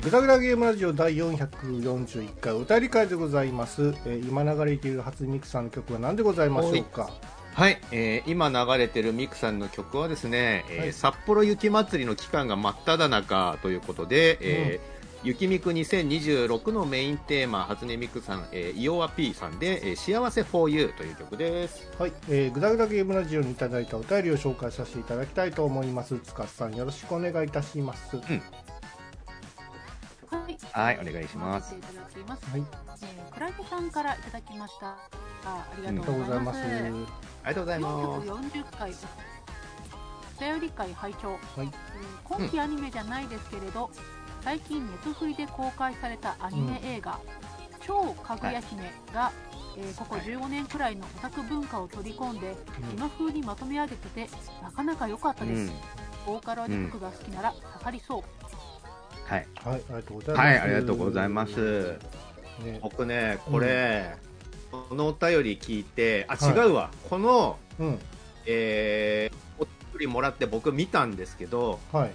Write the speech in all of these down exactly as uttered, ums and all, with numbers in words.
グダグダゲームラジオだいよんひゃくよんじゅういっかいお便り会でございます。えー、今流れている初ミクさんの曲は何でございましょうか。 はい、えー、今流れてるミクさんの曲はですね、えーはい、札幌雪まつりの期間が真っ只中ということで、えーうん、雪ミクにせんにじゅうろくのメインテーマ、初音ミクさん、えー、イオア P さんで、えー、幸せ フォーユー という曲です。 はい、えー、グダグダゲームラジオにいただいたお便りを紹介させていただきたいと思います。つかさん、よろしくお願いいたします。うん、 はい、 はい、お願いします。 いただきます。 はい、 えー、クライトさんからいただきました。あ、ありがとうございます。 ありがとうございます。 ありがとうございます。 よんひゃくよんじゅっかいお便り会拝聴、はい、えー、今期アニメじゃないですけれど、うん、最近ネトフリで公開されたアニメ映画、うん、超かぐや姫が、はい、えー、ここじゅうごねんくらいのオタク文化を取り込んで、うん、今風にまとめ上げててなかなか良かったです。うん、ボーカルアニメ曲が好きなら刺さりそう。 はい、 はい、ありがとうございます。 はい、ありがとうございます。ね、僕ね、これ、うん、このお便り聞いて、あ、違うわ、はい、この、うん、えー、お便りもらって僕見たんですけど、はい、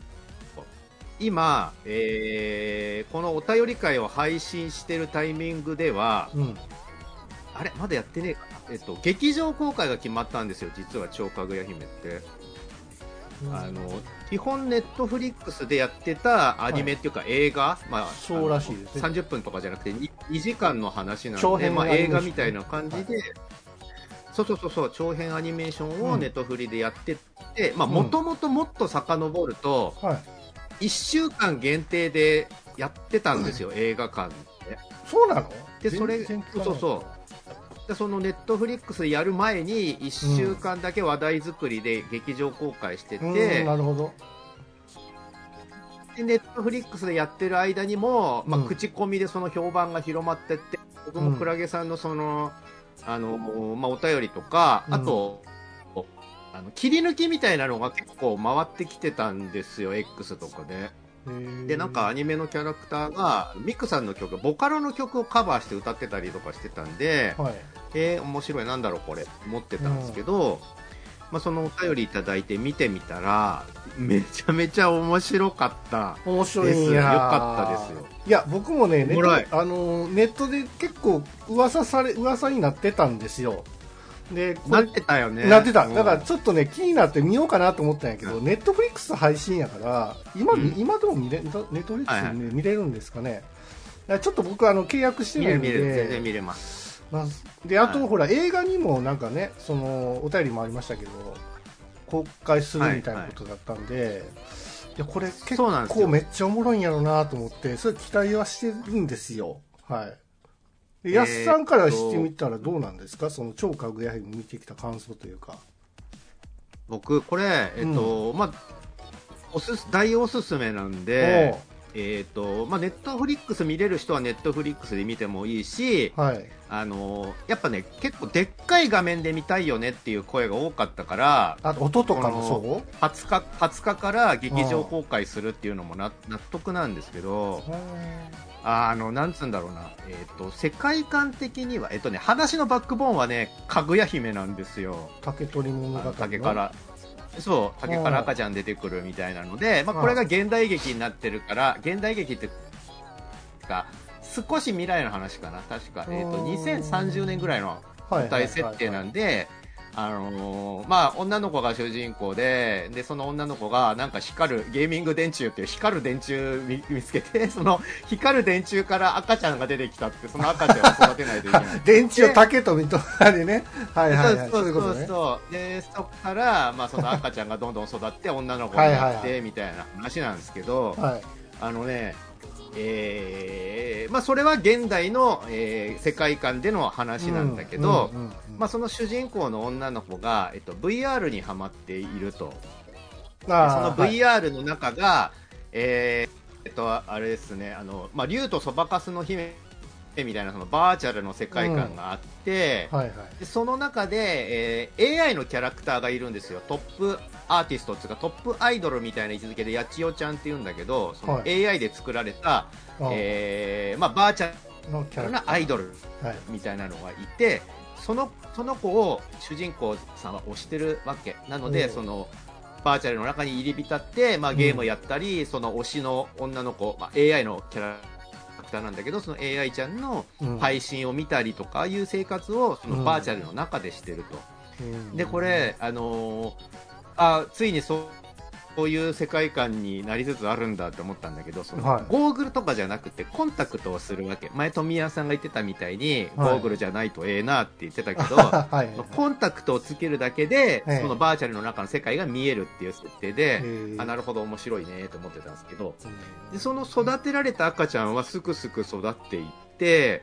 今、えー、このお便り会を配信してるタイミングでは、うん、あれまだやってねえかな、えっと、劇場公開が決まったんですよ、実は超かぐや姫って。あの基本ネットフリックスでやってたアニメっていうか映画、はい、まあ、 そうらしいですね、 さんじゅっぷんとかじゃなくて 2, にじかんの話なんで、まあ、映画みたいな感じで、はい、そうそうそうそう、長編アニメーションをネットフリでやってて、もともともっと遡ると、はい、いっしゅうかん限定でやってたんですよ、うん、映画館で。 そうなの？ でそれそうそうそうでそのネットフリックスでやる前にいっしゅうかんだけ話題作りで劇場公開してて、 うん、なるほど。 でネットフリックスでやってる間にも、まあ、口コミでその評判が広まってって、うん、僕もクラゲさんのその、あの、まあ、お便りとか、あと、うん、あの切り抜きみたいなのが結構回ってきてたんですよ、 X とかで。でなんかアニメのキャラクターがミクさんの曲、ボカロの曲をカバーして歌ってたりとかしてたんで、はい、えー、面白い、なんだろうこれ思ってたんですけど、うん、まあ、そのお便りいただいて見てみたらめちゃめちゃ面白かったです。 面白いんや、 よかったですよ。 いや僕もねネット、あのネットで結構噂され噂になってたんですよ。でなってたよね。 なってた。だからちょっとね気になって見ようかなと思ったんやけど、ネットフリックス配信やから今、うん、今でも見れネットフリックスで、ね、はいはい、見れるんですかね。ちょっと僕あの契約してるんで、 見れる、全然見れます。 まあ、であと、はい、ほら映画にもなんかねそのお便りもありましたけど公開するみたいなことだったんで、はいはい、いやこれ結構めっちゃおもろいんやろうなと思ってそれ期待はしてるんですよ。はい。やすさんからしてみたらどうなんですか、その超かぐや姫見てきた感想というか。 僕これえっと、うん、まあおすす大おすすめなんで、えっとまあネットフリックス見れる人はネットフリックスで見てもいいし、はい、あのやっぱね結構でっかい画面で見たいよねっていう声が多かったから、 あと音とかもそう。 はつかはつかから劇場公開するっていうのもな納得なんですけど。あのなんつうんだろうな、えーと、世界観的には、えーとね、話のバックボーンはねかぐや姫なんですよ。 竹取物語の竹からそう竹から赤ちゃん出てくるみたいなので、まあ、これが現代劇になってるから現代劇ってか少し未来の話かな確か、えーと、にせんさんじゅうねんぐらいの舞台設定なんで、あのー、まあ女の子が主人公で、でその女の子がなんか光るゲーミング電柱っていう光る電柱見見つけて、その光る電柱から赤ちゃんが出てきたって、その赤ちゃんを育てないといけない。 電柱を竹と水とでね。はいはいはい。 そうそうそうそう。でそこからまあその赤ちゃんがどんどん育って女の子になってみたいな話なんですけど、はい、あのね。えーまあ、それは現代の、えー、世界観での話なんだけど、うんうんうんうん、まあ、その主人公の女の子が、えっと、ブイアール にハマっていると。その ブイアール の中が、はい、えー、えっと、あれですね、あの、まあ、竜とそばかすの姫みたいなそのバーチャルの世界観があって、うんはいはい、でその中で、えー、エーアイ のキャラクターがいるんですよ。トップアーティストっていうかトップアイドルみたいな位置づけでやちよちゃんっていうんだけど、その エーアイ で作られた、はい、えーまあ、バーチャルなアイドルみたいなのがいて、はい、そのその子を主人公さんは推してるわけなので、そのバーチャルの中に入り浸って、まあ、ゲームをやったり、うん、その推しの女の子、まあ、エーアイ のキャラクターなんだけど、その エーアイ ちゃんの配信を見たりとかいう生活をそのバーチャルの中でしてると、うん、でこれ、あのー、あついにそうこういう世界観になりつつあるんだって思ったんだけど、その、はい、ゴーグルとかじゃなくてコンタクトをするわけ。前富谷さんが言ってたみたいに、はい、ゴーグルじゃないとええなって言ってたけど、はい、コンタクトをつけるだけで、はい、そのバーチャルの中の世界が見えるっていう設定で、あ、なるほど面白いねと思ってたんですけど、でその育てられた赤ちゃんはすくすく育っていって、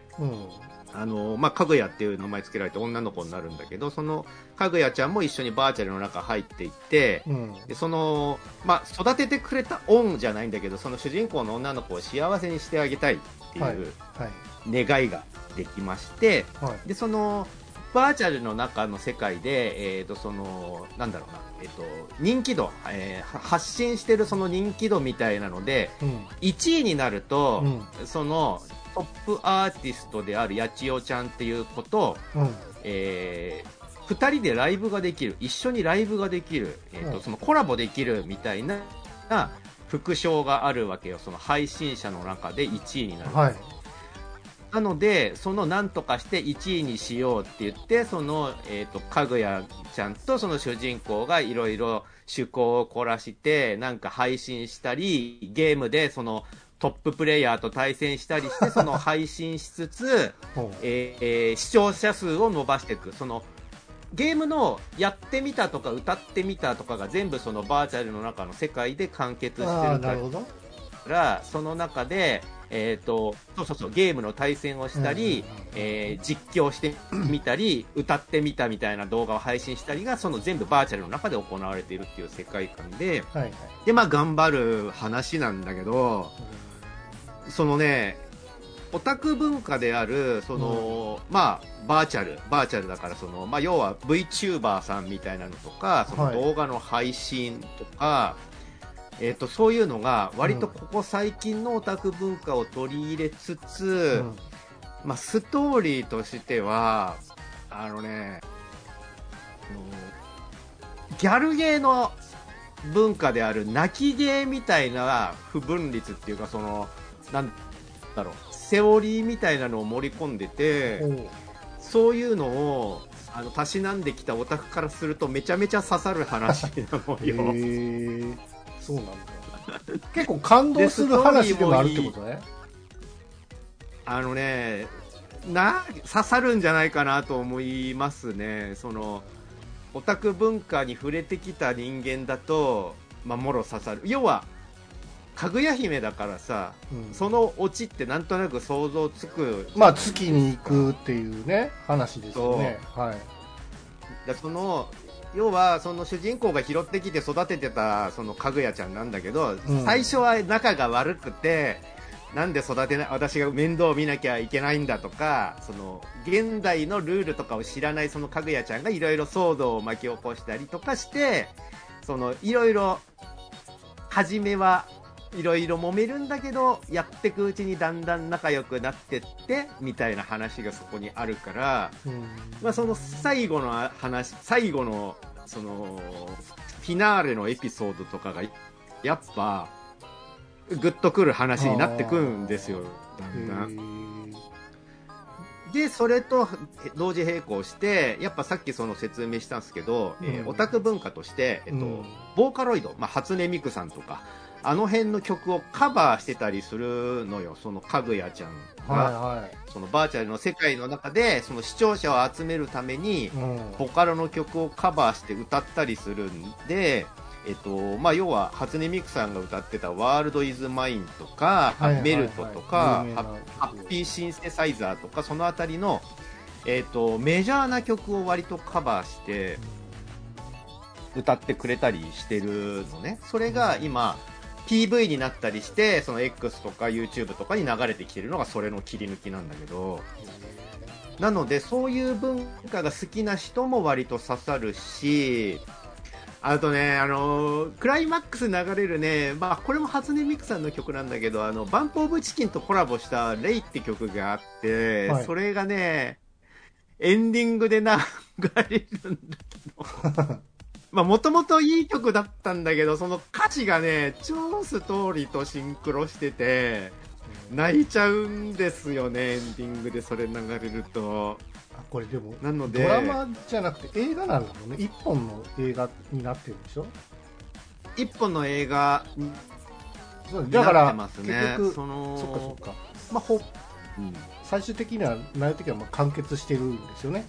うん、あのまあ、かぐやっていう名前つけられて女の子になるんだけど、そのかぐやちゃんも一緒にバーチャルの中入っていって、うん、でそのまあ、育ててくれた恩じゃないんだけど、その主人公の女の子を幸せにしてあげたいっていう願いができまして、はいはい、でそのバーチャルの中の世界で、えーとそのなんだろうな、えーと人気度、えー、発信してるその人気度みたいなので、うん、いちいになると、うん、そのトップアーティストであるやちよちゃんっていう子と、うん、えー、ふたりでライブができる、一緒にライブができる、えーとうん、そのコラボできるみたいな副賞があるわけよ。その配信者の中でいちいになる、はい、なのでその何とかしていちいにしようって言って、その、えーと、かぐやちゃんとその主人公がいろいろ趣向を凝らしてなんか配信したり、ゲームでそのトッププレイヤーと対戦したりしてその配信しつつ、えー、視聴者数を伸ばしていく。そのゲームのやってみたとか歌ってみたとかが全部そのバーチャルの中の世界で完結してるから、その中で、えーと、そうそうそう、ゲームの対戦をしたり、えー、実況してみたり歌ってみたみたいな動画を配信したりがその全部バーチャルの中で行われているっていう世界観で、はいはい、でまあ頑張る話なんだけど、そのね、オタク文化であるその、うん、まあバーチャルバーチャルだからその、まあ、要は VTuber さんみたいなのとか、その動画の配信とか、はい、えーと、そういうのが割とここ最近のオタク文化を取り入れつつ、うん、まあ、ストーリーとしてはあのね、ギャルゲーの文化である泣きゲーみたいな不分率っていうか、そのなんだろう、セオリーみたいなのを盛り込んでて、そういうのをあのたしなんできたオタクからするとめちゃめちゃ刺さる話なのよ。へー、そうなんだ。結構感動する話でもあるってことね。 あのね、な刺さるんじゃないかなと思いますね。そのオタク文化に触れてきた人間だと、まあ、もろ刺さる。要はかぐや姫だからさ、うん、そのオチってなんとなく想像つく。 まあ月に行くっていうね話ですよね。はい。 だその要はその主人公が拾ってきて育ててたそのかぐやちゃんなんだけど、うん、最初は仲が悪くて、なんで育てない、私が面倒を見なきゃいけないんだとか、その現代のルールとかを知らないそのかぐやちゃんがいろいろ騒動を巻き起こしたりとかして、そのいろいろ初めはいろいろ揉めるんだけど、やっていくうちにだんだん仲良くなってってみたいな話がそこにあるから、うん、まあ、その最後の話、最後のそのフィナーレのエピソードとかがやっぱグッとくる話になってくるんですよ、だんだん。でそれと同時並行してやっぱさっきその説明したんですけど、うん、えー、オタク文化として、えっとうん、ボーカロイド、まあ、初音ミクさんとかあの辺の曲をカバーしてたりするのよ、そのかぐやちゃんが、はいはい、そのバーチャルの世界の中でその視聴者を集めるために、うん、ボカロの曲をカバーして歌ったりするんで、えっとまあ、要は初音ミクさんが歌ってたワールドイズマインとか、はいはいはい、メルトとかハッピーシンセサイザーとかそのあたりの、えっと、メジャーな曲を割とカバーして歌ってくれたりしてるのね。それが今ピーブイ になったりして、その X とか YouTube とかに流れてきてるのがそれの切り抜きなんだけど、なのでそういう文化が好きな人も割と刺さるし、あとね、あのー、クライマックス流れるね、まあこれも初音ミクさんの曲なんだけど、あのバンプオブチキンとコラボしたレイって曲があって、はい、それがねエンディングで流れるんだけどまあもともといい曲だったんだけど、その歌詞がね超ストーリーとシンクロしてて泣いちゃうんですよね。エンディングでそれ流れると。 あ、これでもなのでドラマじゃなくて映画なんだもんね。一本の映画になってるでしょ。 一本の映画そうだから、 ね、 結局そのそっかそっか、まあほ、うん、最終的にはなるときはまあ完結してるんですよね。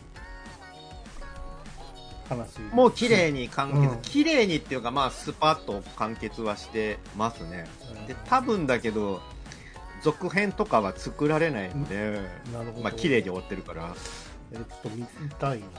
話もう綺麗に完結、うん、綺麗にっていうかまあスパッと完結はしてますね。で多分だけど続編とかは作られないので、なるほど、まあ綺麗に終わってるから。 えちょっと見たいな。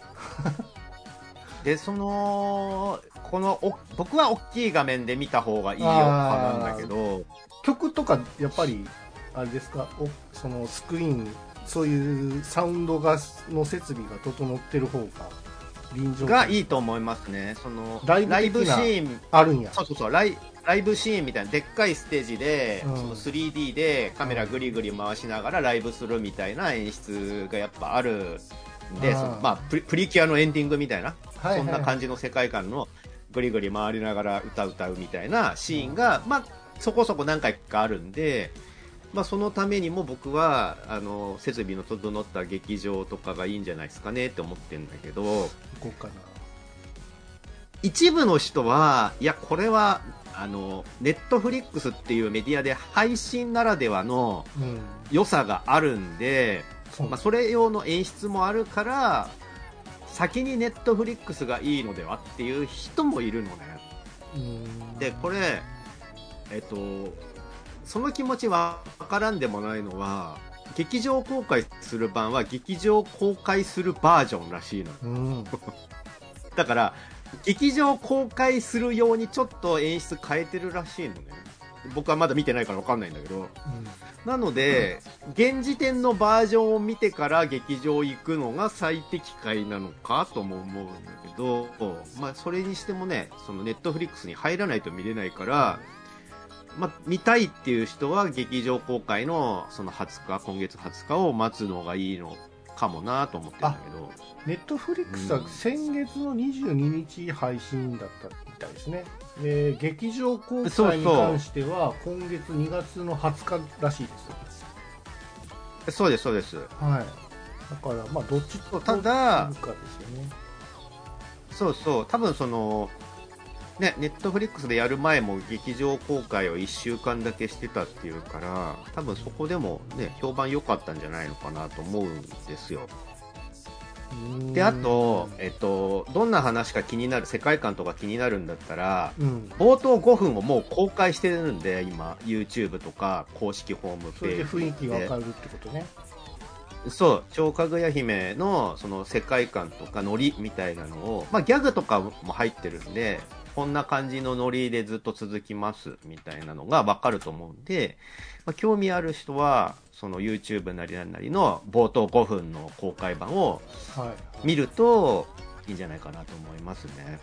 でそのこのお僕は大きい画面で見た方がいいよ派なんだけど、 曲とかやっぱりあれですか、おそのスクリーンそういうサウンドがの設備が整ってる方が臨場がいいと思いますね。そのライブライブシーンあるんや。 そうそうそうライライブシーンみたいなでっかいステージで、うん、その スリーディー でカメラグリグリ回しながらライブするみたいな演出がやっぱあるんで、そのまあプリ、プリキュアのエンディングみたいな、はいはい、そんな感じの世界観のグリグリ回りながら歌歌うみたいなシーンが、うん、まあそこそこ何回かあるんで、まあ、そのためにも僕はあの設備の整った劇場とかがいいんじゃないですかねって思ってるんだけど、 行こうかな。 一部の人はいやこれはあのネットフリックスっていうメディアで配信ならではの良さがあるんで、うん、まあ、それ用の演出もあるから先にネットフリックスがいいのではっていう人もいるのね。うんでこれえっとその気持ちは分からんでもないのは、劇場公開する版は劇場公開するバージョンらしいの、うん、だから劇場公開するようにちょっと演出変えてるらしいのね。僕はまだ見てないから分かんないんだけど、うん、なので、うん、現時点のバージョンを見てから劇場行くのが最適解なのかとも思うんだけど、まあ、それにしてもね、そのネットフリックスに入らないと見れないから、まあ、見たいっていう人は劇場公開のそのはつか、今月はつかを待つのがいいのかもなと思ってるんだけど、 ネットフリックスは先月のにじゅうににち配信だったみたいですね。で劇場公開に関しては今月にがつのはつからしいです。 そうですそうです。 はい。だからまあどっちとただ取るかですよね。 そうそう多分そのね、ネットフリックスでやる前も劇場公開をいっしゅうかんだけしてたっていうから、多分そこでもね評判良かったんじゃないのかなと思うんですよ。であと、えっと、どんな話か気になる世界観とか気になるんだったら、うん、冒頭ごふんをもう公開してるんで今 YouTube とか公式ホームページでそれで雰囲気が分かるってことね。 そう超かぐや姫 の, その世界観とかノリみたいなのを、まあ、ギャグとかも入ってるんでこんな感じのノリでずっと続きますみたいなのが分かると思うんで、まあ、興味ある人はその YouTube なりなんなりの冒頭ごふんの公開版を見るといいんじゃないかなと思いますね。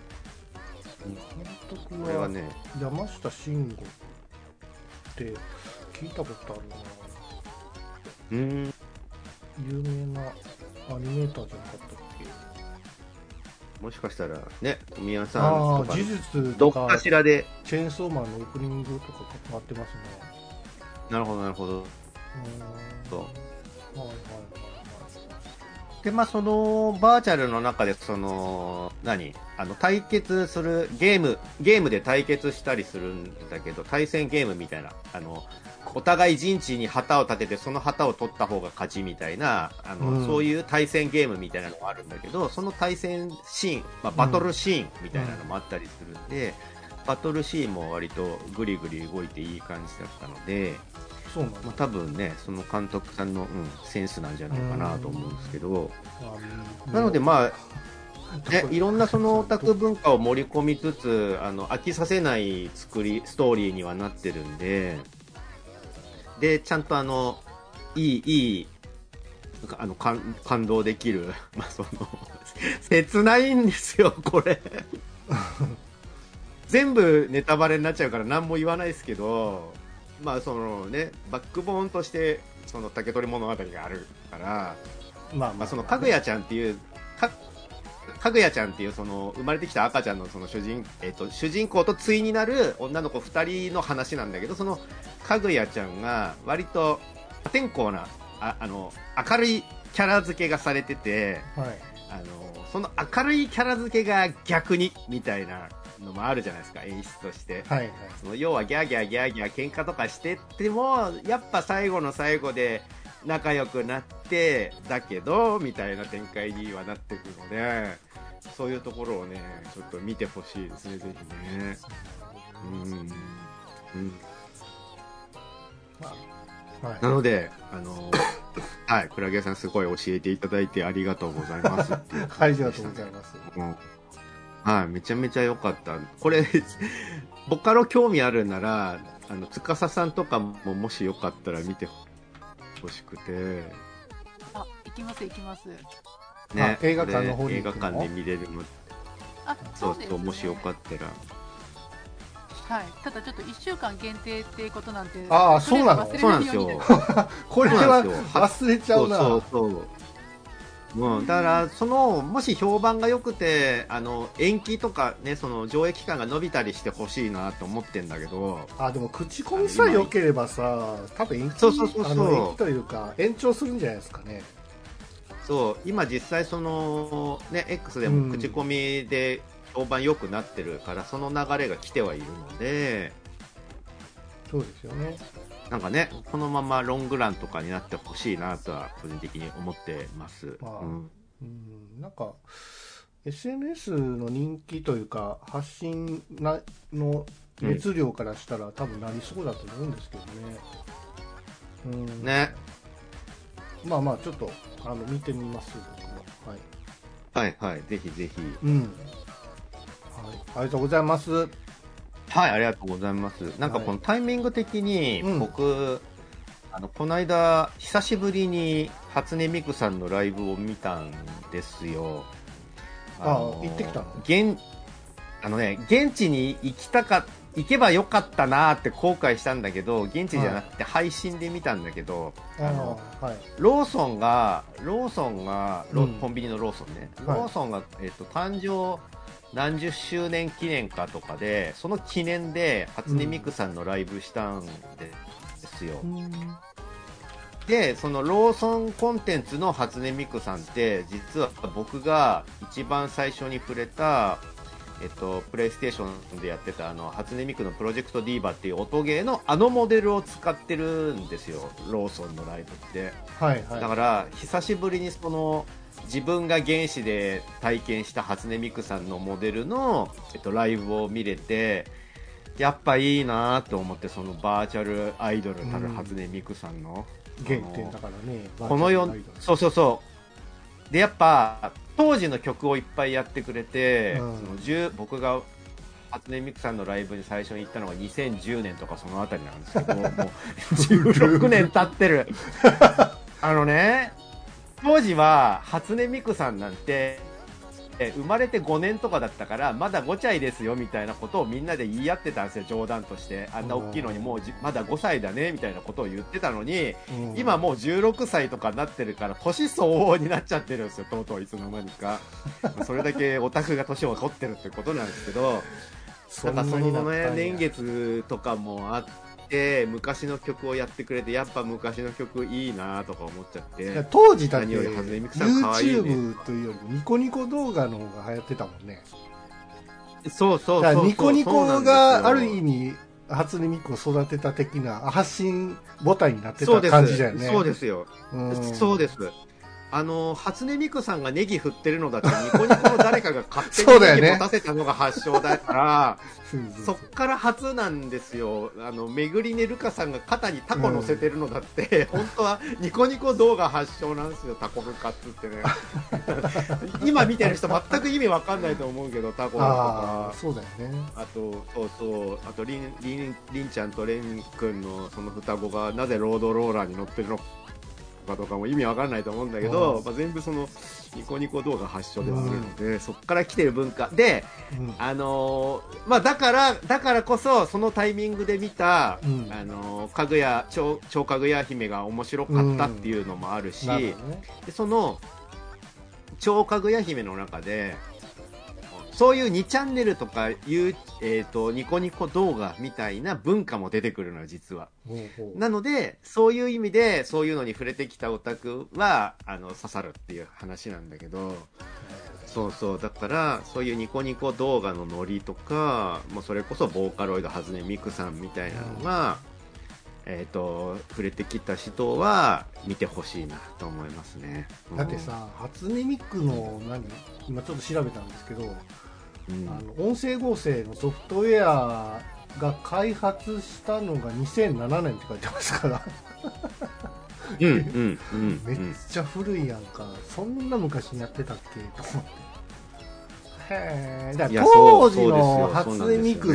これはね山下慎吾って聞いたことあるな。 うん有名なアニメーターじゃなかったっけ。 もしかしたらね、富谷さんとか呪術どとっかしらでチェーンソーマンのオープニングとか関わってますね。 なるほどなるほど。そう。 はいはいはいはい。 でまあそのバーチャルの中でその何あの対決するゲームゲームで対決したりするんだけど対戦ゲームみたいなあのお互い陣地に旗を立ててその旗を取った方が勝ちみたいなあの、うん、そういう対戦ゲームみたいなのがあるんだけどその対戦シーン、まあ、バトルシーンみたいなのもあったりするんで、うん、バトルシーンも割とグリグリ動いていい感じだったのでそうなんだ、 まあ、多分ねその監督さんの、うん、センスなんじゃないかなと思うんですけど、うん、なのでまあね、いろんなそのオタク文化を盛り込みつつあの飽きさせない作りストーリーにはなってるんででちゃんとあのいいいいあの感感動できる、まあ、その切ないんですよこれ全部ネタバレになっちゃうから何も言わないですけどまあそのねバックボーンとしてその竹取物語があるからまあまあそのかぐやちゃんっていうかかぐやちゃんっていうその生まれてきた赤ちゃんのその主人、えっと、主人公と対になる女の子ふたりの話なんだけど、そのかぐやちゃんが割と破天荒なああの明るいキャラ付けがされてて、はい、あのその明るいキャラ付けが逆にみたいなのもあるじゃないですか、演出として、はいはい、その要はギャーギャーギャーギャー喧嘩とかしてってもやっぱ最後の最後で仲良くなってだけどみたいな展開にはなってくるので、そういうところをねちょっと見てほしいですね、ぜひね。うん、うん、まあはい、なのであのはいクラゲさんすごい教えていただいてありがとうございますっていうありがとうございます、 うん、はい、めちゃめちゃ良かった。これボカロ興味あるならあの司さんとかももしよかったら見て欲しくて。 あ、行きます行きます。 ね、 映画館の方に映画館で見れるの。 あ、 そうそう、もしよかったら。 はい。ただちょっといっしゅうかん限定っていうことなんで。 ああ、そうなの。 そうなんですよ。 これは忘れちゃうな。 そうそうそう。うん、だからそのもし評判が良くてあの延期とかね、その上映期間が伸びたりしてほしいなと思ってんだけど、 あでも口コミさえ良ければさ、多分延期そうそうそうそう、 あの延期というか延長するんじゃないですかね。 そう今実際そのね X でも口コミで評判良くなってるから、うん、その流れが来てはいるので、 そうですよね。 なんかね、このままロングランとかになってほしいなとは個人的に思ってます。まあ、うん、 うんなんか エスエヌエス の人気というか発信なの熱量からしたら、うん、多分なりそうだと思うんですけどね。うん、 ね。 まあまあちょっとあの見てみます僕は。はい。はいはいぜひぜひ。 うん。はい、ありがとうございます。 はい、ありがとうございます。なんかこのタイミング的に僕、はいうん、あのこの間久しぶりに初音ミクさんのライブを見たんですよ。 あのー、あ行ってきたの？ 現あのね現地に行きたか行けばよかったなって後悔したんだけど、現地じゃなくて配信で見たんだけど、はい、あのはい、ローソンがローソンがロ、うん、コンビニのローソンね、ローソンが、えっと、誕生何十周年記念かとかで、その記念で初音ミクさんのライブしたんですよ、うん、でそのローソンコンテンツの初音ミクさんって実は僕が一番最初に触れた、えっと、プレイステーションでやってたあの初音ミクのプロジェクトディーバっていう音ゲーのあのモデルを使ってるんですよ、ローソンのライブって、はいはい、だから久しぶりにその自分が原始で体験した初音ミクさんのモデルの、えっと、ライブを見れてやっぱいいなと思って、そのバーチャルアイドルたる初音ミクさんの、 うん、原点だからね、 このよそうそうそうでやっぱ当時の曲をいっぱいやってくれて、うん、そのじゅう僕が初音ミクさんのライブに最初に行ったのがにせんじゅうねんとかそのあたりなんですけどもうじゅうろくねん経ってるあのね当時は初音ミクさんなんて生まれてごねんとかだったからまだごちゃいですよみたいなことをみんなで言い合ってたんですよ、冗談として。あんな大きいのにもうまだごさいだねみたいなことを言ってたのに、今もうじゅうろくさいとかになってるから年相応になっちゃってるんですよ、とうとういつの間にかそれだけオタクが年を取ってるってことなんですけどなんかその、ね、年月とかもあって昔の曲をやってくれてやっぱ昔の曲いいなとか思っちゃって、 当時だって YouTube というよりもニコニコ動画の方が流行ってたもんね。 そうそうそうそう、 ニコニコがある意味初音ミクを育てた的な発信母体になってた感じだよね。 そうですよ、うんそうです。あの初音ミクさんがネギ振ってるのだってニコニコの誰かが勝手にネギ持たせたのが発祥だからそっから初なんですよ。あのめぐりねるかさんが肩にタコ乗せてるのだって、うん、本当はニコニコ動画発祥なんですよ、タコ部活ってね今見てる人全く意味わかんないと思うけど、タコとかそうだよね。 あとそうそうあとリンリンリンちゃんとレン君のその双子がなぜロードローラーに乗ってるのかとかも意味わかんないと思うんだけど、まあ、全部そのニコニコ動画発祥ではあるので、うん、そっから来てる文化で、うん、あのー、まあだからだからこそそのタイミングで見た、うん、あのー、かぐや超超かぐや姫が面白かったっていうのもあるし、うんね、でその超かぐや姫の中でそういうにチャンネルとかいう、えーと、ニコニコ動画みたいな文化も出てくるのよ、実は。 ほうほう。 なので、そういう意味で、そういうのに触れてきたオタクは、あの、刺さるっていう話なんだけど、そうそう、だから、そういうニコニコ動画のノリとか、もうそれこそボーカロイドはずねミクさんみたいなのが、うん、えっと、触れてきた人は、見てほしいなと思いますね。 うん、だってさ、初音ミクの何、今ちょっと調べたんですけど、うん、あの音声合成のソフトウェアが開発したのがにせんななねんって書いてますからうんうんうん、 めっちゃ古いやんか。そんな昔にやってたっけと思って。へえ。だから当時の初音ミクって、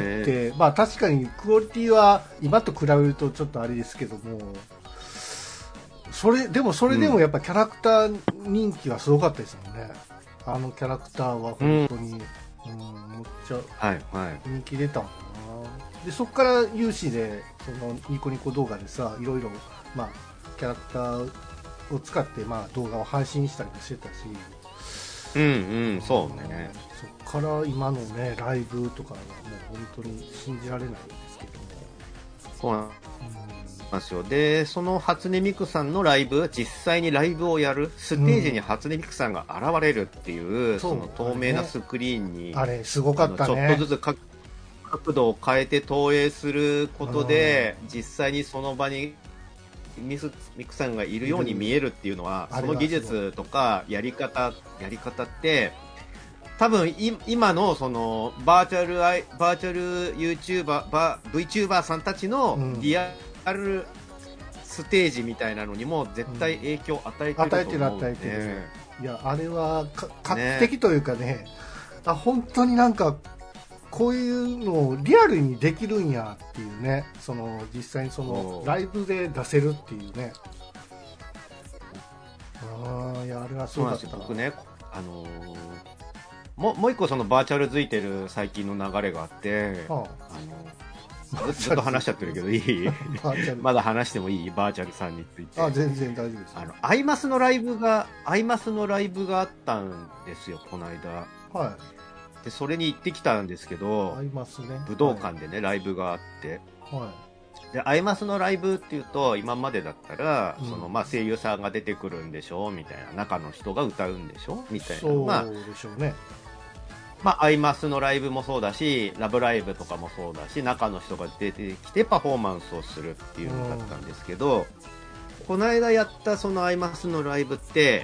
ね、まあ確かにクオリティは今と比べるとちょっとあれですけども、それでもそれでもやっぱキャラクター人気はすごかったですもんね。うん、あのキャラクターは本当に。うんうん、めっちゃ人気出たもんな、はいはい、でそこから有志でそのニコニコ動画でさ、いろいろ、まあ、キャラクターを使って、まあ、動画を配信したりもしてたし、 うんうん、そうね、 そこから今のねライブとかはもう本当に信じられないんですけども、 そうなんですよ。で、その初音ミクさんのライブ、実際にライブをやるステージに初音ミクさんが現れるっていう、うん、その透明なスクリーンに、 あれすごかったね。 ちょっとずつ角度を変えて投影することで、うん、実際にその場にミクさんがいるように見えるっていうのは、その技術とかやり方やり方って多分今のそのバーチャルアイバーチャル YouTuber バ VTuber さんたちのリアルステージみたいなのにも絶対影響を与えてると思う、ね、与えてる与えてる。 いやあれは画期的というかね、ね、あ本当になんかこういうのをリアルにできるんやっていうね、その実際にそのライブで出せるっていうね。ああ、いやあれはそうだった。 僕ね、あのー、もうもう一個そのバーチャル付いてる最近の流れがあって、はあ、あのずっと話しちゃってるけどいいまだ話してもいいバーチャルさんについて。 あ全然大丈夫です。 あのアイマスのライブがアイマスのライブがあったんですよこの間。 はい。 でそれに行ってきたんですけど、 アイマスね、 武道館でね、はい、ライブがあって、 はい、 でアイマスのライブっていうと今までだったら、うん、そのまあ、声優さんが出てくるんでしょみたいな、中の人が歌うんでしょみたいなのが、 そうでしょうね。 まあ、アイマスのライブもそうだし、ラブライブとかもそうだし、中の人が出てきてパフォーマンスをするっていうのだったんですけど、うん、この間やったそのアイマスのライブって、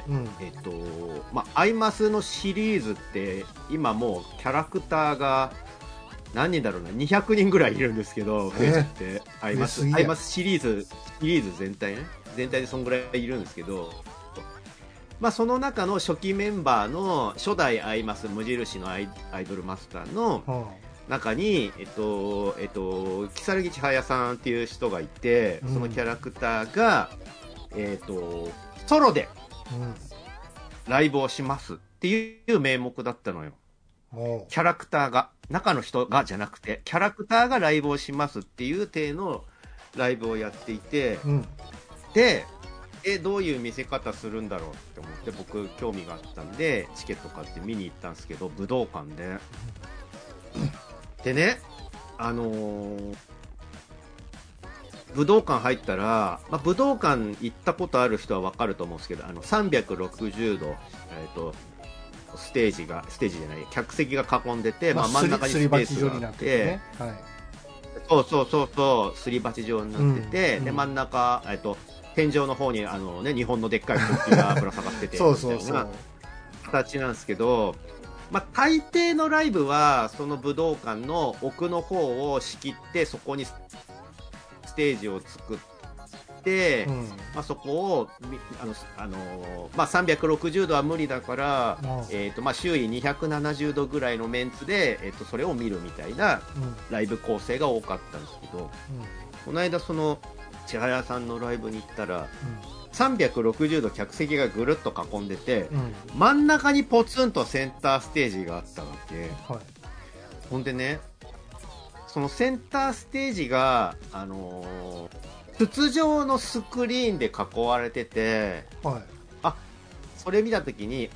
うん、えっと、まあ、アイマスのシリーズって今もうキャラクターが何人だろうな、にひゃくにんぐらいいるんですけど、増えちゃって、アイマス、アイマスシリーズ、シリーズ全体ね、全体でそんぐらいいるんですけど、まあ、その中の初期メンバーの初代アイマス無印のアイ、アイドルマスターの中に、えっと、えっと、木更木千早さんっていう人がいて、そのキャラクターが、うん、えっと、ソロでライブをしますっていう名目だったのよ。うん、キャラクターが、中の人がじゃなくて、キャラクターがライブをしますっていう体のライブをやっていて、うん、で、えどういう見せ方するんだろうって思って僕興味があったんでチケット買って見に行ったんですけど、武道館ででね、あのー、武道館入ったら、まあ、武道館行ったことある人は分かると思うんですけど、あのさんびゃくろくじゅうど、えーと、ステージがステージじゃない客席が囲んでて、まあ、真ん中にスペースがあって、ね、はい、そうそうそうそうすり鉢状になってて、うん、で真ん中、えーと天井の方にあの、ね、日本のでっかい国旗がぶら下がっててそうそうそうみたいな形なんですけど、まあ、大抵のライブはその武道館の奥の方を仕切ってそこにステージを作って、うん、まあ、そこをあの、あのまあ、さんびゃくろくじゅうどは無理だから、うん、えーとまあ、周囲にひゃくななじゅうどぐらいのメンツで、えーとそれを見るみたいなライブ構成が多かったんですけど、うん、この間その千早さんのライブに行ったら、うん、さんびゃくろくじゅうど客席がぐるっと囲んでて、うん、真ん中にポツンとセンターステージがあったわけ、はい、ほんでね、そのセンターステージが、あのー、筒状のスクリーンで囲われてて、はい、あそれ見た時に、あ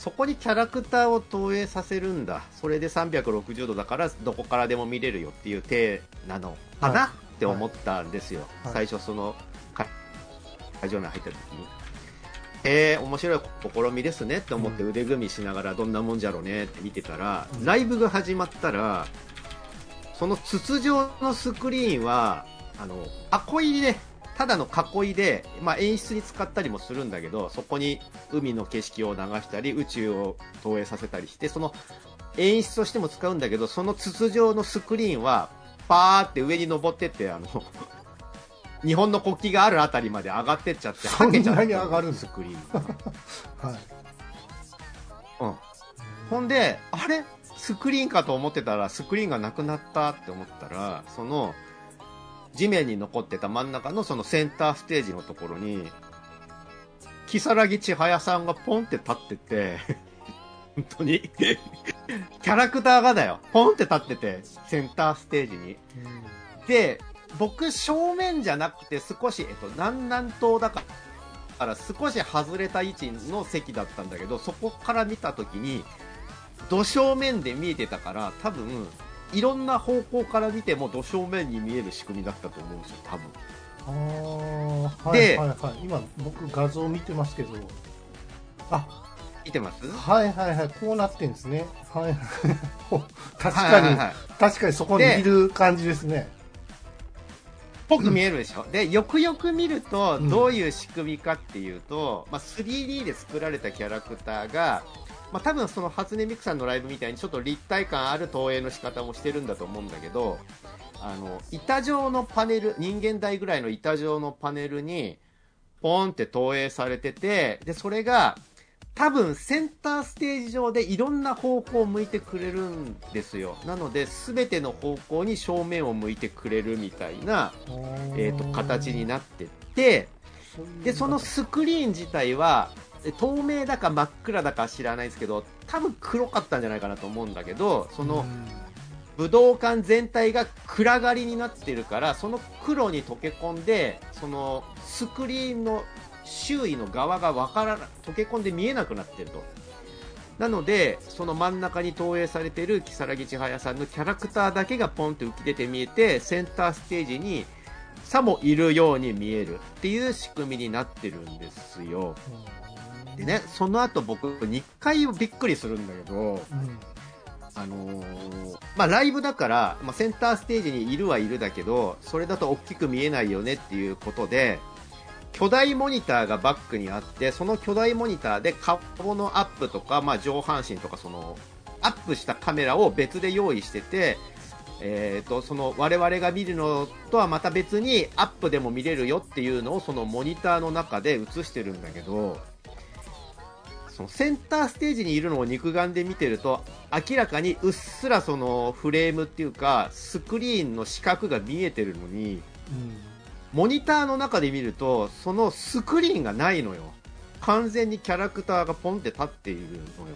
そこにキャラクターを投影させるんだ、それでさんびゃくろくじゅうどだからどこからでも見れるよっていう体なのかな、はい、って思ったんですよ、はい、最初その会場に入った時に、えー、面白い試みですねって思って腕組みしながらどんなもんじゃろうねって見てたら、うん、ライブが始まったらその筒状のスクリーンはあの囲いで、ね、ただの囲いで、まあ、演出に使ったりもするんだけど、そこに海の景色を流したり宇宙を投影させたりして、その演出としても使うんだけど、その筒状のスクリーンはパーって上に登ってって、あの日本の国旗があるあたりまで上がってっちゃって、 そんなに上がるスクリーンはい、うん、ほんであれスクリーンかと思ってたらスクリーンがなくなったって思ったら、その地面に残ってた真ん中のそのセンターステージのところに如月千早さんがポンって立ってて本当にキャラクターがだよポンって立っててセンターステージに、うん、で僕正面じゃなくて少し、えっと、南南東だから少し外れた位置の席だったんだけど、そこから見た時にど正面で見えてたから、多分いろんな方向から見てもど正面に見える仕組みだったと思うんですよ、多分。 ああ、はいはいはい。今僕画像見てますけど、あ、 見てます？ はいはいはい、こうなってんですね。はい確かに、はいはいはい、確かにそこにいる感じですね。 ぽく見えるでしょ、うん、でよくよく見るとどういう仕組みかっていうと、うん、まあ、スリーディー で作られたキャラクターが、まあ、多分その初音ミクさんのライブみたいにちょっと立体感ある投影の仕方もしてるんだと思うんだけど、あの板状のパネル、人間大ぐらいの板状のパネルにポンって投影されてて、でそれが多分センターステージ上でいろんな方向を向いてくれるんですよ。なので全ての方向に正面を向いてくれるみたいな、えーと、形になってて、でそのスクリーン自体は透明だか真っ暗だか知らないですけど、多分黒かったんじゃないかなと思うんだけど、その武道館全体が暗がりになってるから、その黒に溶け込んで、そのスクリーンの周囲の側がわからな溶け込んで見えなくなってると。なのでその真ん中に投影されてる如月千早さんのキャラクターだけがポンって浮き出て見えて、センターステージにさもいるように見えるっていう仕組みになってるんですよ。でね、その後僕にかいびっくりするんだけど、うん、あのー、まあライブだから、まあ、センターステージにいるはいるだけど、それだと大きく見えないよねっていうことで、巨大モニターがバックにあって、その巨大モニターで顔のアップとか、まあ、上半身とかそのアップしたカメラを別で用意してて、えー、とその我々が見るのとはまた別にアップでも見れるよっていうのをそのモニターの中で映してるんだけど、そのセンターステージにいるのを肉眼で見てると明らかにうっすらそのフレームっていうかスクリーンの四角が見えてるのに、うん、モニターの中で見るとそのスクリーンがないのよ。完全にキャラクターがポンって立っているのよ。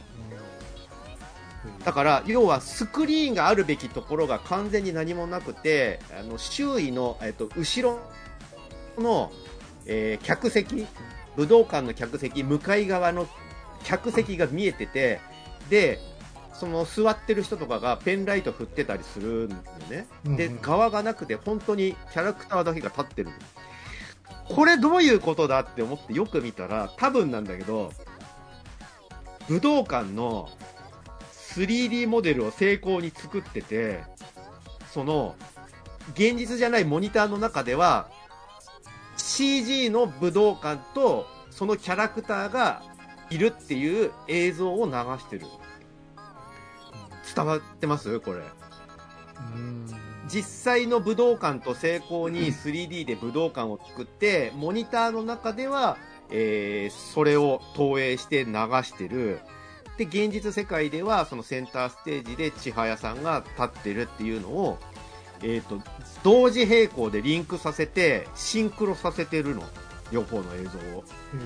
だから要はスクリーンがあるべきところが完全に何もなくて、あの周囲の、えっと、後ろの、えー、客席、武道館の客席向かい側の客席が見えてて、でその座ってる人とかがペンライト振ってたりするんだよね、うんうん、で側がなくて本当にキャラクターだけが立ってる。これどういうことだって思ってよく見たら、多分なんだけど武道館の スリーディー モデルを精巧に作ってて、その現実じゃないモニターの中では シージー の武道館とそのキャラクターがいるっていう映像を流してる。伝わってますこれ？うん、実際の武道館と精巧に スリーディー で武道館を作ってモニターの中では、えー、それを投影して流してる。で現実世界ではそのセンターステージで千早さんが立ってるっていうのを、えーと、同時並行でリンクさせてシンクロさせてるの、両方の映像を。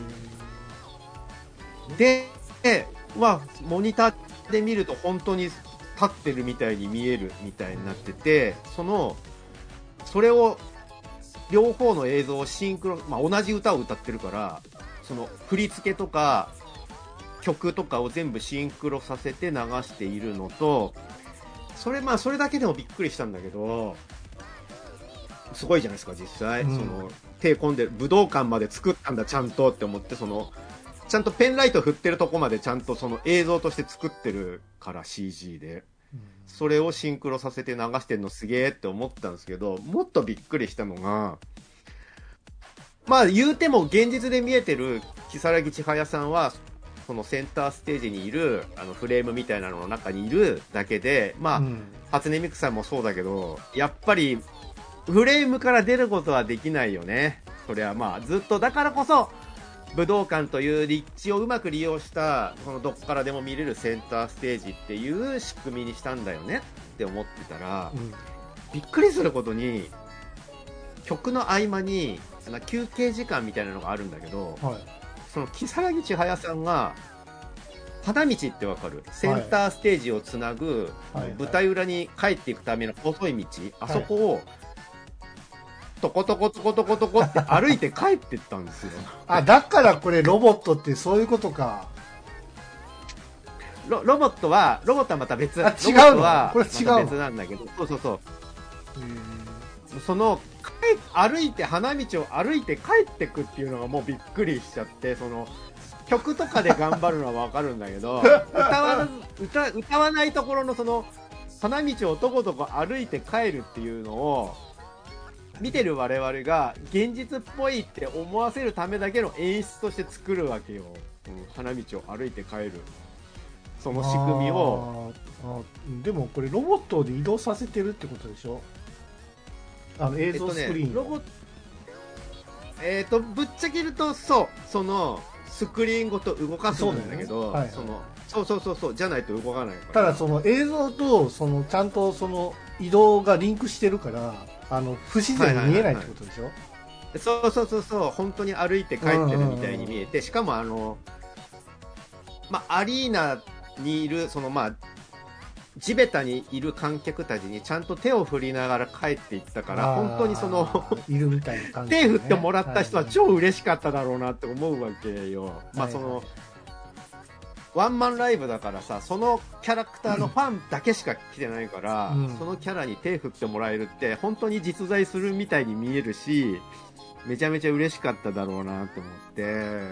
で、まあ、モニターで見ると本当に立ってるみたいに見えるみたいになってて、そのそれを両方の映像をシンクロ、まあ、同じ歌を歌ってるから、その振り付けとか曲とかを全部シンクロさせて流しているのと、それまあそれだけでもびっくりしたんだけど、すごいじゃないですか実際、うん、その手込んでる武道館まで作ったんだちゃんとって思って、そのちゃんとペンライト振ってるとこまでちゃんとその映像として作ってるから シージー で、うん、それをシンクロさせて流してるのすげえって思ったんですけど、もっとびっくりしたのが、まあ言うても現実で見えてる如月千早さんはそのセンターステージにいるあのフレームみたいなのの中にいるだけで、まあ、うん、初音ミクさんもそうだけど、やっぱりフレームから出ることはできないよね。それはまあずっとだからこそ武道館という立地をうまく利用したそのどこからでも見れるセンターステージっていう仕組みにしたんだよねって思ってたら、うん、びっくりすることに曲の合間に休憩時間みたいなのがあるんだけど、はい、その如月千早さんが花道ってわかる、センターステージをつなぐ、はい、舞台裏に帰っていくための細い道、はい、あそこをトコトコトコトコトコって歩いて帰ってったんですよ。 あ、だからこれロボットってそういうことか。 ロ, ロボットはロボットはまた別。 あ、違うの？これ違うの？ 別なんだけど、そうそうそう。その歩いて花道を歩いて帰ってくっていうのがもうびっくりしちゃって、その曲とかで頑張るのはわかるんだけど歌わ 歌, 歌わないところのその花道をとことこ歩いて帰るっていうのを見てる我々が現実っぽいって思わせるためだけの演出として作るわけよ、うん、花道を歩いて帰るその仕組みを。 ああ、でもこれロボットで移動させてるってことでしょ、あの映像スクリーン、えっとね、ロボえーとぶっちゃけるとそうそのスクリーンごと動かすんだけど、そう、ね、はいはい、そのそうそうそうそうじゃないと動かないから。 ただその映像とそのちゃんとその移動がリンクしてるからあの不自然に見えないってことでしょ、はいはいはいはい、 そうそうそうそう本当に歩いて帰ってるみたいに見えて、しかもあのまあアリーナにいるそのまあ地べたにいる観客たちにちゃんと手を振りながら帰っていったから、本当にそのいるみたいな感じ、 ね、手振ってもらった人は超嬉しかっただろうなって思うわけよ、はいはい、まあそのワンマンライブだからさ、そのキャラクターのファンだけしか来てないから、うん、そのキャラに手振ってもらえるって本当に実在するみたいに見えるし、めちゃめちゃ嬉しかっただろうなと思って。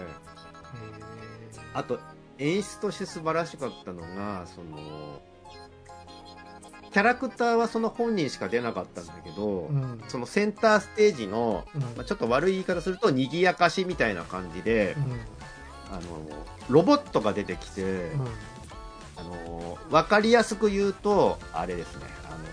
あと演出として素晴らしかったのが、そのキャラクターはその本人しか出なかったんだけど、うん、そのセンターステージの、うんまあ、ちょっと悪い言い方すると賑やかしみたいな感じで、うん、あのロボットが出てきて、うん、あの分かりやすく言うとあれですね、あの、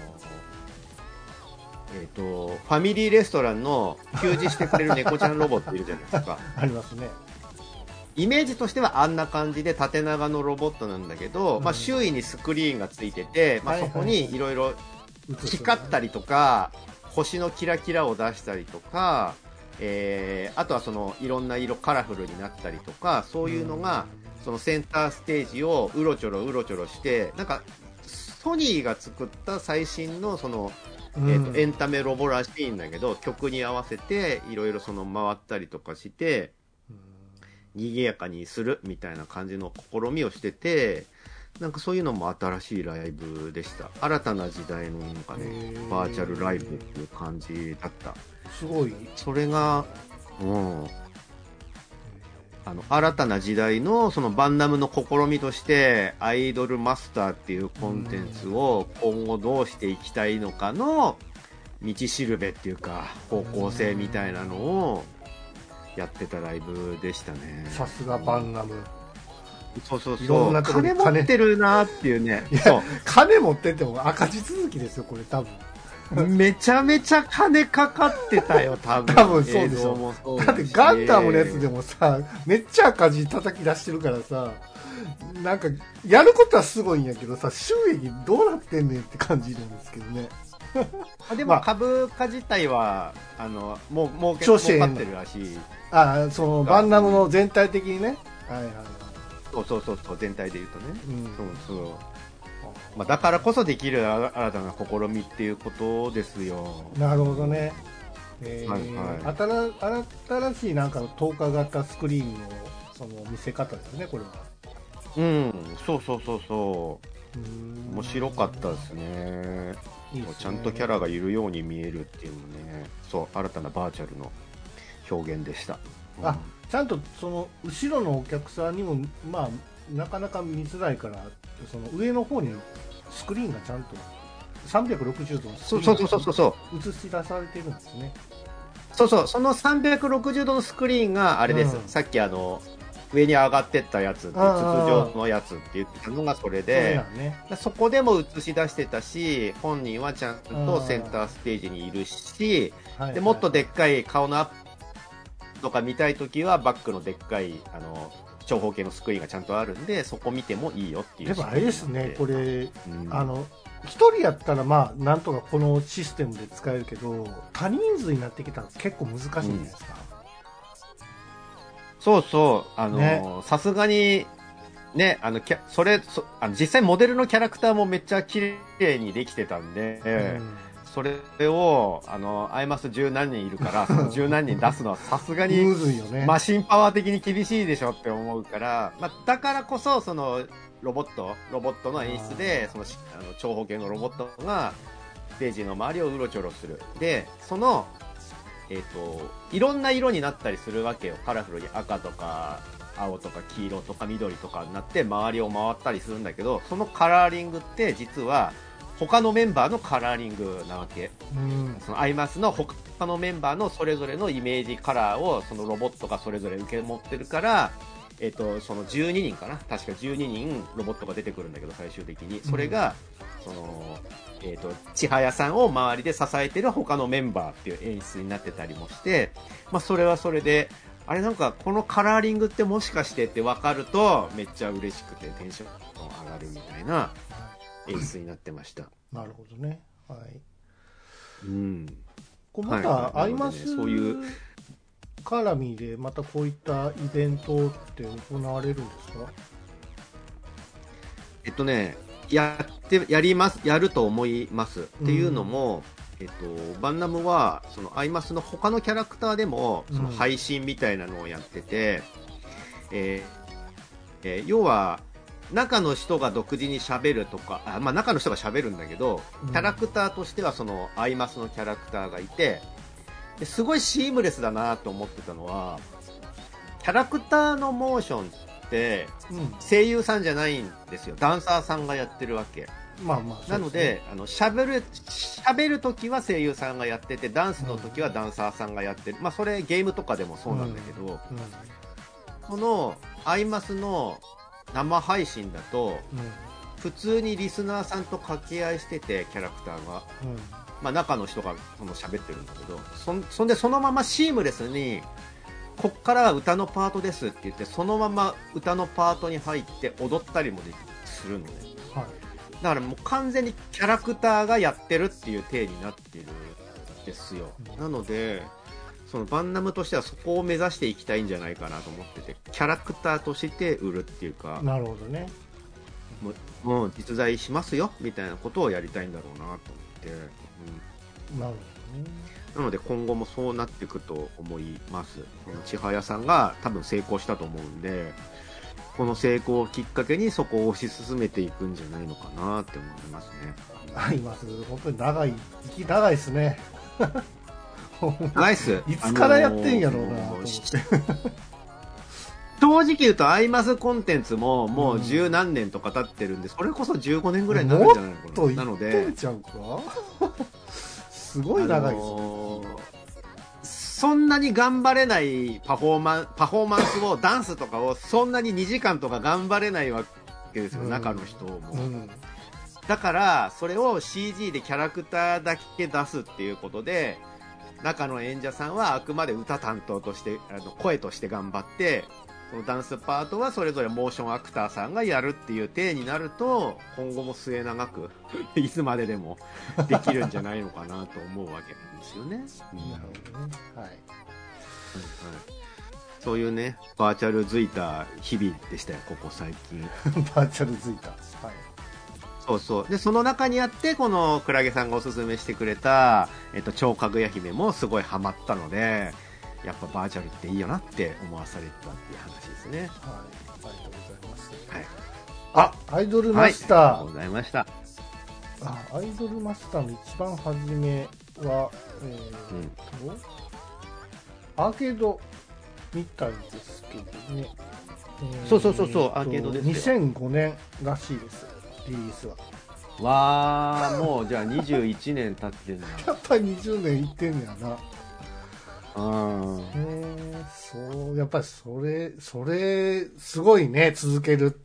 えーと、ファミリーレストランの給仕してくれる猫ちゃんロボットいるじゃないですかありますね。 イメージとしてはあんな感じで縦長のロボットなんだけど、うんまあ、周囲にスクリーンがついてて、まあ、そこにいろいろ光ったりとか、星のキラキラを出したりとか、えー、あとはそのいろんな色カラフルになったりとか、そういうのがそのセンターステージをうろちょろうろちょろして、なんかソニーが作った最新のその、えーと、エンタメロボらしいんだけど、曲に合わせていろいろその回ったりとかして賑やかにするみたいな感じの試みをしてて、なんかそういうのも新しいライブでした。新たな時代のなんかねバーチャルライブっていう感じだった。 すごい。 それが、うん、あの新たな時代のそのバンナムの試みとしてアイドルマスターっていうコンテンツを今後どうしていきたいのかの道しるべっていうか方向性みたいなのをやってたライブでしたね。 さすがバンナム。 そうそうそう。金持ってるなっていうね。 いやそう金持ってても赤字続きですよこれ多分。 めちゃめちゃ金かかってたよ多分。 多分そうでしょ。だってガンダムのやつでもさ、めっちゃ赤字叩き出してるからさ、なんかやることはすごいんやけどさ、収益どうなってんねんって感じなんですけどね。 でも株価自体は、まあ、あのもう儲け儲かってるらしい。 ああ、そのバンナムの全体的にね。はいはいはい。 そうそうそうそう全体で言うとね。うん、そうそう。まあだからこそできる新たな試みっていうことですよ。 なるほどね。えーはいはい、新新しいなんかの透過型スクリーンのその見せ方ですねこれは。 うん、そうそうそうそう。面白かったですね。いいですね。ちゃんとキャラがいるように見えるっていうのね。そう、新たなバーチャルの表現でした。 うん、あ、ちゃんとその後ろのお客さんにもまあなかなか見づらいから、その上の方にスクリーンがちゃんとさんびゃくろくじゅうどのスクリーンがそうそうそうそう映し出されてるんですね。 そうそう、そのさんびゃくろくじゅうどのスクリーンがあれです、うん、さっきあの上に上がってったやつって筒状のやつって言ってたのがそれで、そ, ね、そこでも映し出してたし、本人はちゃんとセンターステージにいるし、でもっとでっかい顔のアップとか見たいときはバックのでっかいあの長方形のスクリーンがちゃんとあるんで、そこ見てもいいよっていう。 でもあれですね、これ、うん、あの一人やったらまあなんとかこのシステムで使えるけど、多人数になってきたら結構難しいんじゃないですか。うん、 そうそう、あのさすがにね、あのキャそれそあの実際モデルのキャラクターもめっちゃ綺麗にできてたんで、うん、それをあのアイマス十何人いるからその十何人出すのはさすがにむずいよね。 マシンパワー的に厳しいでしょって思うから、まあ、だからこそそのロボットロボットの演出でそのあの長方形のロボットがステージの周りをうろちょろする。でそのえっといろんな色になったりするわけよ。カラフルに赤とか青とか黄色とか緑とかになって周りを回ったりするんだけど、そのカラーリングって実は他のメンバーのカラーリングなわけ。うん、そのアイマスの他のメンバーのそれぞれのイメージカラーをそのロボットがそれぞれ受け持ってるから、えっと、そのじゅうににんかな、確かじゅうににんロボットが出てくるんだけど、最終的にそれが、うん、そのえっと千早さんを周りで支えてる他のメンバーっていう演出になってたりもして、まあそれはそれで、あれなんかこのカラーリングってもしかしてって分かるとめっちゃ嬉しくてテンション上がるみたいな演出になってました。 なるほどね。はい。 うん。 こうまたアイマス絡みでまたこういったイベントって行われるんですか？ えっとね、やってやりますやると思います。っていうのも、えっとバンナムはそのアイマスの他のキャラクターでもその配信みたいなのをやってて、うん、えーえー、要は中の人が独自に喋るとか、あ、まあ、中の人が喋るんだけど、キャラクターとしてはそのアイマスのキャラクターがいて、ですごいシームレスだなと思ってたのは、キャラクターのモーションって声優さんじゃないんですよ。ダンサーさんがやってるわけ。 まあまあ、 なので、あの喋る喋る時は声優さんがやってて、ダンスの時はダンサーさんがやってる。まあそれゲームとかでもそうなんだけど、うんうん、このアイマスの生配信だと、うん、普通にリスナーさんと掛け合いしててキャラクターが、うん、まあ中の人がその喋ってるんだけど、そん、そんでそのままシームレスにこっから歌のパートですって言ってそのまま歌のパートに入って踊ったりもでするのね、はい、だからもう完全にキャラクターがやってるっていう体になってるんですよ、うん、なのでそのバンナムとしてはそこを目指していきたいんじゃないかなと思ってて、キャラクターとして売るっていうか、 なるほどね、 もう、もう実在しますよみたいなことをやりたいんだろうなと思って、 うん、なるほどね。 なので今後もそうなっていくと思います。千早さんが多分成功したと思うんで、この成功をきっかけにそこを推し進めていくんじゃないのかなって思いますね。 あります。本当に長い、息長いですね。 ナイス。 いつからやってんやろうなと思って。 正直言うとアイマスコンテンツももう十何年とか経ってるんで、それこそじゅうごねんぐらいになるんじゃないのかな。なので、 ちゃうかすごい長いですね、あのー、 そんなに頑張れないパフォーマンパフォーマンスをダンスとかをそんなににじかんとか頑張れないわけですよ、うん、中の人も、うん、だからそれを シージー でキャラクターだけ出すっていうことで、中の演者さんはあくまで歌担当としてあの声として頑張って、そのダンスパートはそれぞれモーションアクターさんがやるっていう体になると、今後も末永くいつまででもできるんじゃないのかなと思うわけなんですよね。 うん、なるほどね。はい。はいはい、 そういうね、バーチャルづいた日々でしたよ、ここ最近。 バーチャルづいた。はい。 そうそう。で、その中にあって、このクラゲさんがおすすめしてくれた、えっと、超かぐや姫もすごいハマったので、 やっぱバーチャルっていいよなって思わされたっていう話ですね。はい、 ありがとうございます。 はい、 あ、アイドルマスター、はい、 ありがとうございました。 あ、アイドルマスターの一番初めは、えーと、うん、アーケードみたいですけどね。 えー、そうそうそうそう、アーケードですよ。 にせんごねんらしいです、リリースは。 わー、もうじゃあにじゅういちねん経ってんだ。 やっぱりにじゅうねんいってんねやな。 うん。 へえ、そう、やっぱりそれ、それ、すごいね、続けるって。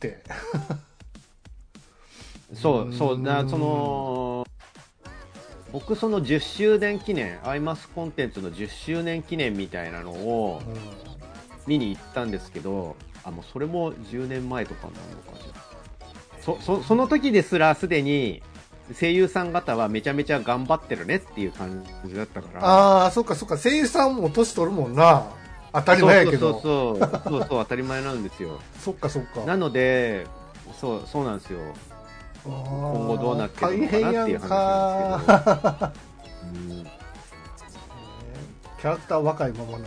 そう、そう、だその、僕そのじゅっしゅうねん記念、アイマスコンテンツのじゅっしゅうねん記念みたいなのを見に行ったんですけど、あ、もうそれもじゅうねんまえとかなのかじゃそ, そ, その時ですらすでに声優さん方はめちゃめちゃ頑張ってるねっていう感じだったから。 ああ、そっかそっか、声優さんも年取るもんな。当たり前やけど。 そうそうそうそうそうそう、当たり前なんですよ。 そっかそっか。 なので、そうそうなんですよ。今後どうなってるのかなっていう話なんですけど。うん、 キャラクター若いままなのに。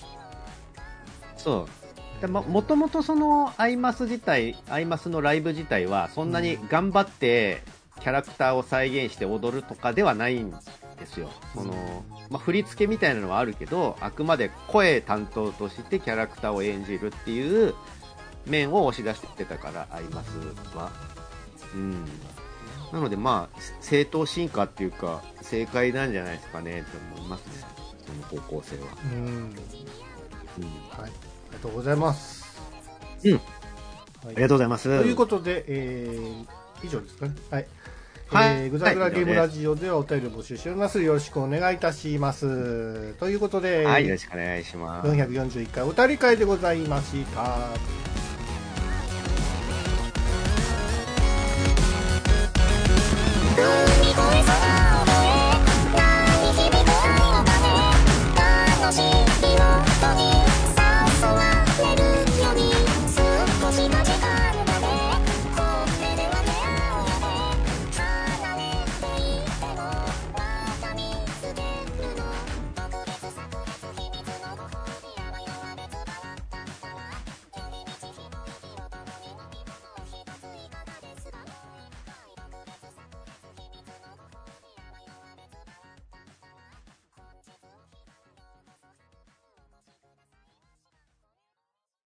そう。もともとそのアイマス自体、アイマスのライブ自体はそんなに頑張ってキャラクターを再現して踊るとかではないんですよ。その、まあ、振り付けみたいなのはあるけど、あくまで声担当としてキャラクターを演じるっていう面を押し出してたから、アイマスは。うん。なのでまあ正当進化っていうか正解なんじゃないですかねと思いますね。その方向性は。うん。うん、 はい。ありがとうございます。 うん。はい、ありがとうございます。 ということで、えー、以上ですかね。はい。はい、えー、ぐだぐだゲームラジオではお便りを募集しております。よろしくお願いいたします。ということで、 はい、よろしくお願いします。 よんひゃくよんじゅういっかいお便り会でございました。